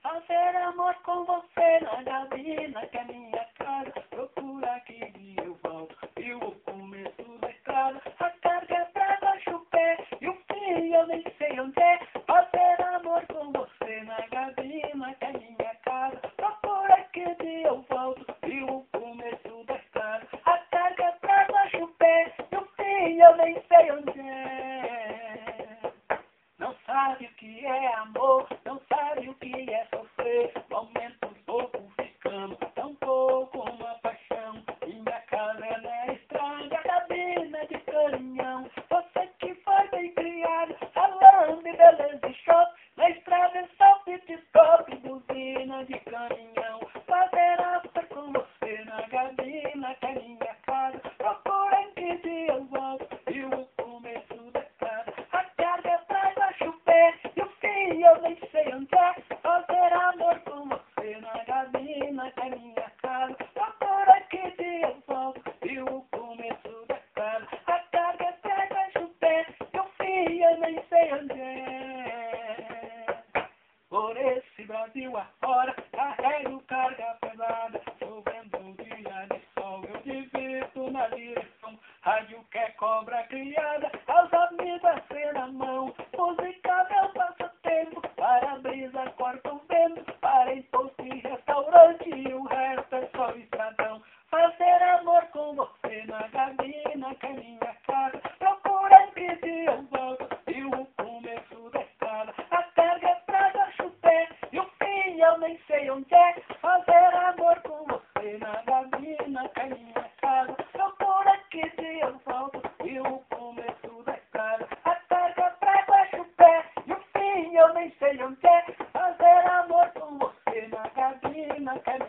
Fazer amor com você na gabina, que é minha casa. Procura que dia eu volto e o começo da estrada. A carga é pra baixo o pé e o fim eu nem sei onde é. Fazer amor com você na gabina, que é minha casa. Procura que dia eu volto e o começo da estrada. A carga é pra baixo o pé e o fim eu nem sei onde é. Não sabe o que é amor, não sabe o que é sofrer. Momentos pouco ficando, tão pouco uma paixão. Minha casa é na estrada, cabina de caminhão. Você que foi bem criado, falando de beleza e choque. Na estrada é só pit-stop, buzina de caminhão. Fazer amor com você na cabina, que é minha casa. Procura em que dia eu volto e o começo da estrada. A carga é pra baixo o pé e o fim eu nem sei onde é. Fazer amor com você na cabina, que é minha casa. Procura que dia eu volto e o começo da estrada. A carga é pra baixo o pé e o fim eu nem sei onde é. Por esse Brasil afora, carrego carga pesada. Chovendo um dia de sol, eu divirto na direção. Rádio que é cobra criada, aos amigos assim na mão. Música meu passatempo, para a brisa corta o vento. Para imposto e restaurante, e o resto é só estradão. Fazer amor com você na cabina, que é minha casa. Procura que dia eu volto e o começo da estrada. A carga é pra baixo o pé e o fim eu nem sei onde é. Fazer amor com você na cabina, que é minha casa. Procura que dia eu volto e o começo da estrada. A carga é pra baixo o pé e o fim eu nem sei onde é. Fazer amor com você na cabina, que é